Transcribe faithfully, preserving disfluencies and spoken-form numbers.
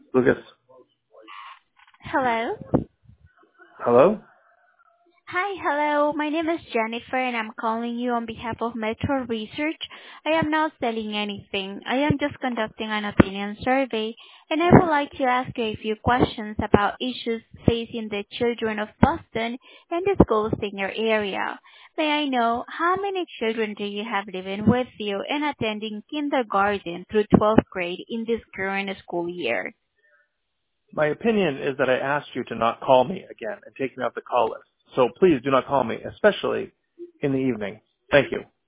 Lucas. Hello. Hello? Hi, hello. My name is Jennifer and I'm calling you on behalf of Metro Research. I am not selling anything. I am just conducting an opinion survey and I would like to ask you a few questions about issues facing the children of Boston and the schools in your area. May I know how many children do you have living with you and attending kindergarten through twelfth grade in this current school year? My opinion is that I asked you to not call me again and take me off the call list. So please do not call me, especially in the evening. Thank you.